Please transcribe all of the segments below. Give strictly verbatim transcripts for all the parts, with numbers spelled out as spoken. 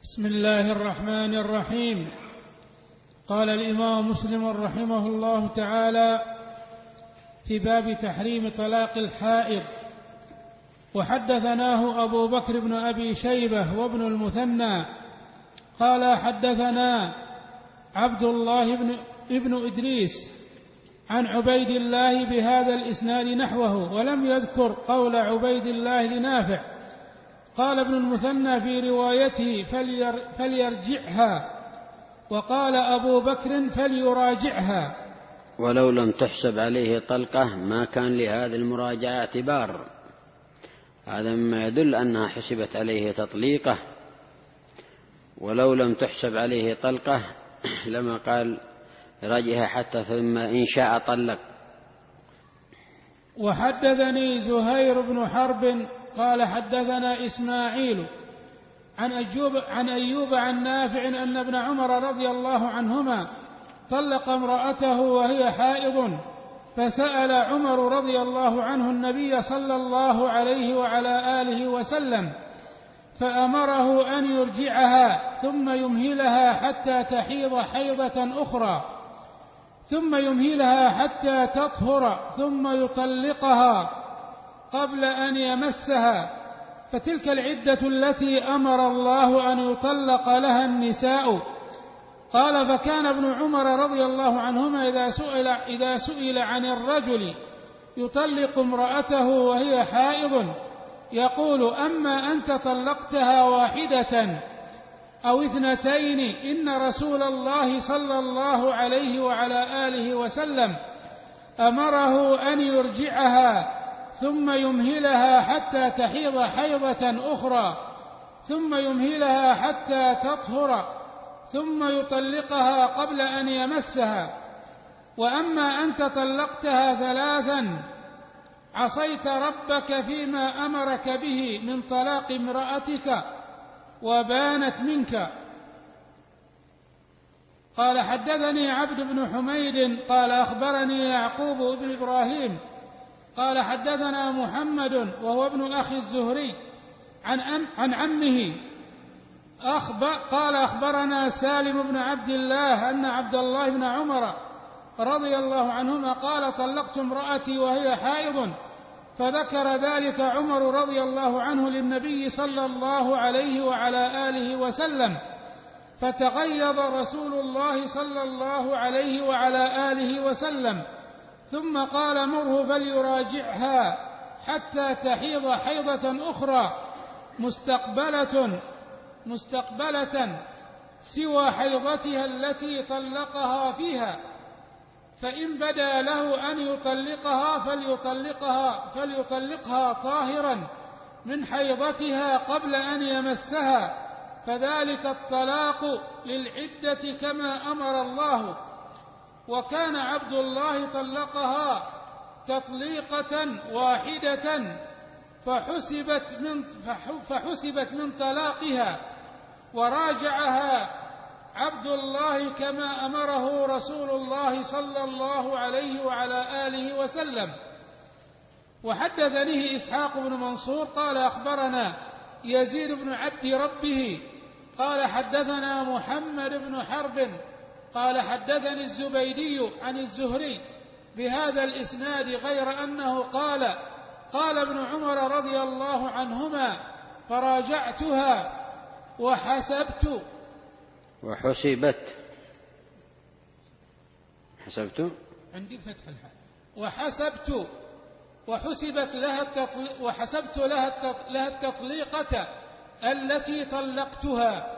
بسم الله الرحمن الرحيم. قال الإمام مسلم رحمه الله تعالى في باب تحريم طلاق الحائض: وحدثناه أبو بكر بن أبي شيبة وابن المثنى قال حدثنا عبد الله بن ابن إدريس عن عبيد الله بهذا الإسناد نحوه، ولم يذكر قول عبيد الله لنافع. قال ابن المثنى في روايته فلير فليرجعها، وقال أبو بكر فليراجعها. ولو لم تحسب عليه طلقة ما كان لهذه المراجعة اعتبار، هذا مما يدل أنها حسبت عليه تطليقة. ولو لم تحسب عليه طلقة لما قال راجعها حتى ثم إن شاء طلق. وحدثني زهير بن حرب قال حدثنا إسماعيل عن أيوب عن أيوب عن نافع أن ابن عمر رضي الله عنهما طلق امرأته وهي حائض، فسأل عمر رضي الله عنه النبي صلى الله عليه وعلى آله وسلم فأمره أن يرجعها ثم يمهلها حتى تحيض حيضة أخرى، ثم يمهلها حتى تطهر ثم يطلقها قبل أن يمسها، فتلك العدة التي أمر الله أن يطلق لها النساء. قال: فكان ابن عمر رضي الله عنهما إذا سئل, إذا سئل عن الرجل يطلق امرأته وهي حائض يقول: أما أنت طلقتها واحدة أو اثنتين إن رسول الله صلى الله عليه وعلى آله وسلم أمره أن يرجعها ثم يمهلها حتى تحيض حيضة أخرى ثم يمهلها حتى تطهر ثم يطلقها قبل أن يمسها. وأما أنت طلقتها ثلاثا عصيت ربك فيما أمرك به من طلاق امرأتك وبانت منك. قال: حدثني عبد بن حميد قال أخبرني يعقوب بن إبراهيم قال حدثنا محمد وهو ابن أخي الزهري عن, عن عمه أخبر قال أخبرنا سالم بن عبد الله أن عبد الله بن عمر رضي الله عنهما قال: طلقت امرأتي وهي حائض، فذكر ذلك عمر رضي الله عنه للنبي صلى الله عليه وعلى آله وسلم، فتغيظ رسول الله صلى الله عليه وعلى آله وسلم، ثم قال: مره فليراجعها حتى تحيض حيضة أخرى مستقبلة مستقبلة سوى حيضتها التي طلقها فيها، فإن بدا له أن يطلقها فليطلقها فليطلقها طاهرا من حيضتها قبل أن يمسها، فذلك الطلاق للعدة كما أمر الله. وكان عبد الله طلقها تطليقة واحدة فحسبت من, فحسبت من طلاقها، وراجعها عبد الله كما أمره رسول الله صلى الله عليه وعلى آله وسلم. وحدثنيه إسحاق بن منصور قال أخبرنا يزيد بن عبد ربه قال حدثنا محمد بن حرب قال حدثني الزبيدي عن الزهري بهذا الإسناد، غير أنه قال: قال ابن عمر رضي الله عنهما: فراجعتها وحسبت وحسبت حسبت عندي فتح الحاء وحسبت وحسبت لها التطليق وحسبت لها لها التطليقة التي طلقتها.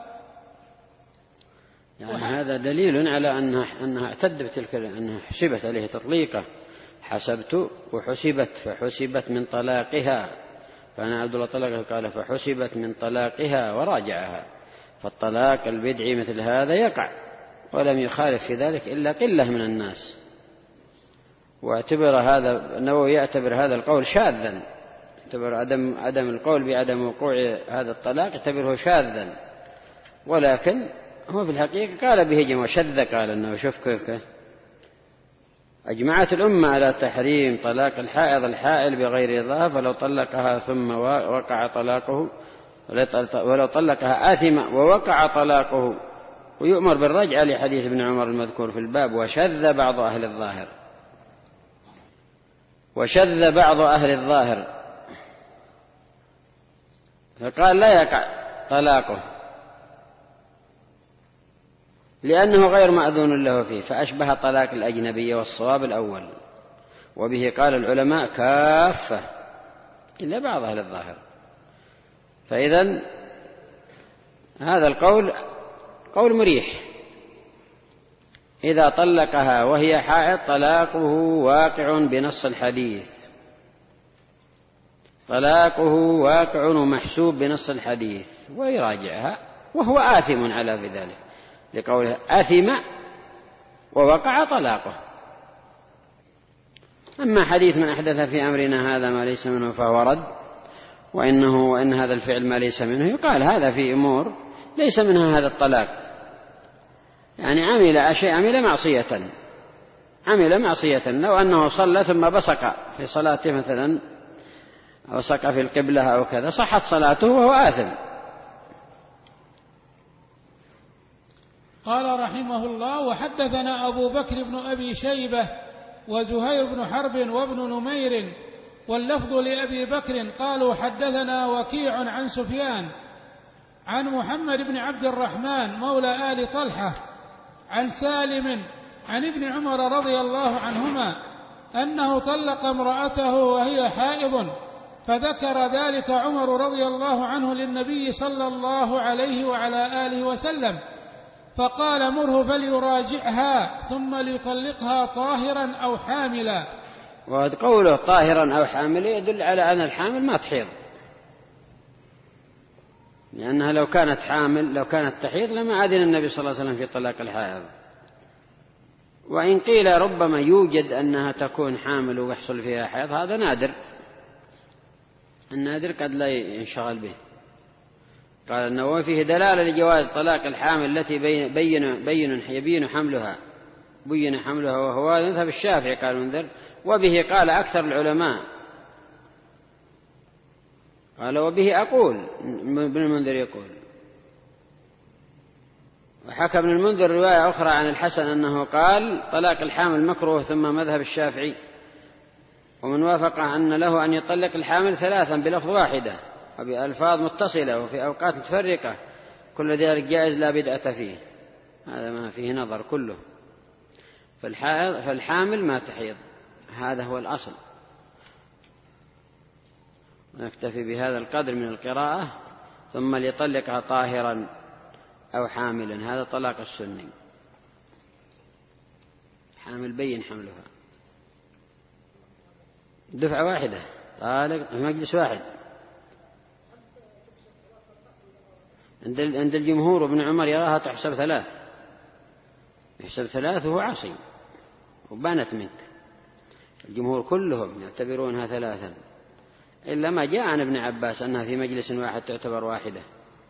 يعني هذا دليل على أنها, أنها اعتد بتلك، أنها حسبت عليه تطليقة. حسبت وحسبت، فحسبت من طلاقها، فأنا عبد الله طلقها قال فحسبت من طلاقها وراجعها. فالطلاق البدعي مثل هذا يقع، ولم يخالف في ذلك إلا قلة من الناس. واعتبر هذا النووي يعتبر هذا القول شاذا، يعتبر عدم, عدم القول بعدم وقوع هذا الطلاق يعتبره شاذا، ولكن هو في الحقيقة قال به جمع شذ، قال أنه شوف كيف أجمعت الأمة على تحريم طلاق الحائض الحائل بغير رضاه، فلو طلقها ثم وقع طلاقه ولو طلقها آثم ووقع طلاقه، ويؤمر بالرجعة لحديث ابن عمر المذكور في الباب. وشذ بعض أهل الظاهر وشذ بعض أهل الظاهر فقال لا يقع طلاقه لأنه غير مأذون له فيه، فأشبه طلاق الأجنبية، والصواب الأول. وبه قال العلماء كافة إلا بعض أهل الظاهر. فإذن هذا القول قول مريح. إذا طلقها وهي حائض طلاقه واقع بنص الحديث، طلاقه واقع ومحسوب بنص الحديث، ويراجعها وهو آثم على بذلك لقوله آثم ووقع طلاقه. أما حديث من أحدث في أمرنا هذا ما ليس منه فهو رد، وإنه وإن هذا الفعل ما ليس منه، يقال هذا في أمور ليس منها هذا الطلاق، يعني عمل شيء عمل معصية عمل معصية لو أنه صلى ثم بصق في صلاته مثلا أو صق في القبلة أو كذا صحت صلاته وهو آثم. قال رحمه الله: وحدثنا أبو بكر بن أبي شيبة وزهير بن حرب وابن نمير واللفظ لأبي بكر قالوا حدثنا وكيع عن سفيان عن محمد بن عبد الرحمن مولى آل طلحة عن سالم عن ابن عمر رضي الله عنهما أنه طلق امرأته وهي حائض، فذكر ذلك عمر رضي الله عنه للنبي صلى الله عليه وعلى آله وسلم، فقال: مره فليراجعها ثم ليطلقها طاهرا أو حاملا. وقوله طاهرا أو حاملا يدل على أن الحامل ما تحيض، لأنها لو كانت حامل لو كانت تحيض لما أذن النبي صلى الله عليه وسلم في طلاق الحائض. وإن قيل ربما يوجد أنها تكون حامل ويحصل فيها حيض، هذا نادر، النادر قد لا ينشغل به. قال النووي: فيه دلالة لجواز طلاق الحامل التي بين بين بين يبين حملها بين حملها وهو مذهب الشافعي قال منذر، وبه قال أكثر العلماء. قال: وبه أقول ابن المنذر يقول. وحكى ابن المنذر رواية أخرى عن الحسن أنه قال: طلاق الحامل مكروه، ثم مذهب الشافعي ومن وافق أن له أن يطلق الحامل ثلاثا بلفظ واحدة وبألفاظ متصلة وفي أوقات متفرقة، كل ذلك جائز لا بدعة فيه. هذا ما فيه نظر كله. فالحامل ما تحيض، هذا هو الأصل. ونكتفي بهذا القدر من القراءة. ثم ليطلقها طاهرا أو حاملا، هذا طلاق السني، حامل بين حملها دفعة واحدة، طالق في مجلس واحد. عند الجمهور وابن عمر يراها تحسب ثلاث، يحسب ثلاث وهو عاصي وبانت منك. الجمهور كلهم يعتبرونها ثلاثا، إلا ما جاء عن ابن عباس أنها في مجلس واحد تعتبر واحدة.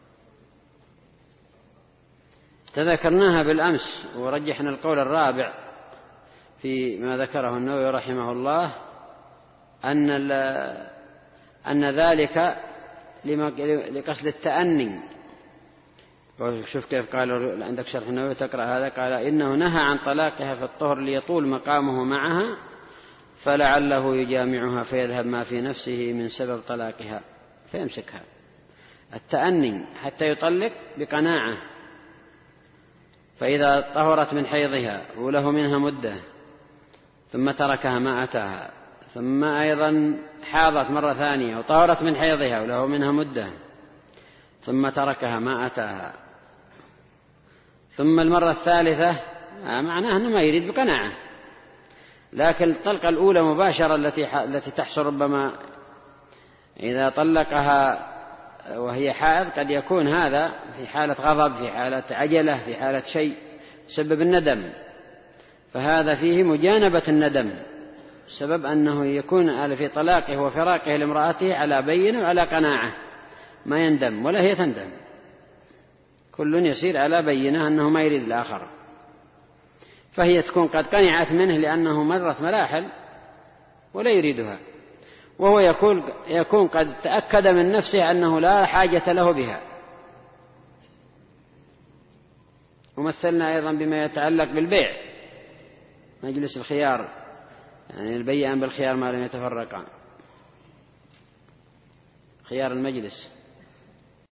تذكرناها بالأمس ورجحنا القول الرابع في ما ذكره النووي رحمه الله، أن أن ذلك لقصد التأني. وشوف كيف قال عندك شرح النووي تقرأ هذا، قال: إنه نهى عن طلاقها في الطهر ليطول مقامه معها، فلعله يجامعها فيذهب ما في نفسه من سبب طلاقها فيمسكها. التأني حتى يطلق بقناعة، فإذا طهرت من حيضها وله منها مدة ثم تركها ما أتاها، ثم أيضا حاضت مرة ثانية وطهرت من حيضها وله منها مدة ثم تركها ما أتاها، ثم المرة الثالثة، معناه أنه ما يريد بقناعة. لكن الطلقة الأولى مباشرة التي التي تحصل ربما إذا طلقها وهي حائض، قد يكون هذا في حالة غضب، في حالة عجلة، في حالة شيء سبب الندم، فهذا فيه مجانبة الندم، سبب أنه يكون في طلاقه وفراقه لامرأته على بينة وعلى قناعة، ما يندم ولا هي تندم، كل يسير على بينة أنه ما يريد الآخر، فهي تكون قد قنعت منه لأنه مرت مراحل ولا يريدها. وهو يكون, يكون قد تأكد من نفسه أنه لا حاجة له بها. ومثلنا أيضا بما يتعلق بالبيع، مجلس الخيار، يعني البيعان بالخيار ما لم يتفرقا، خيار المجلس.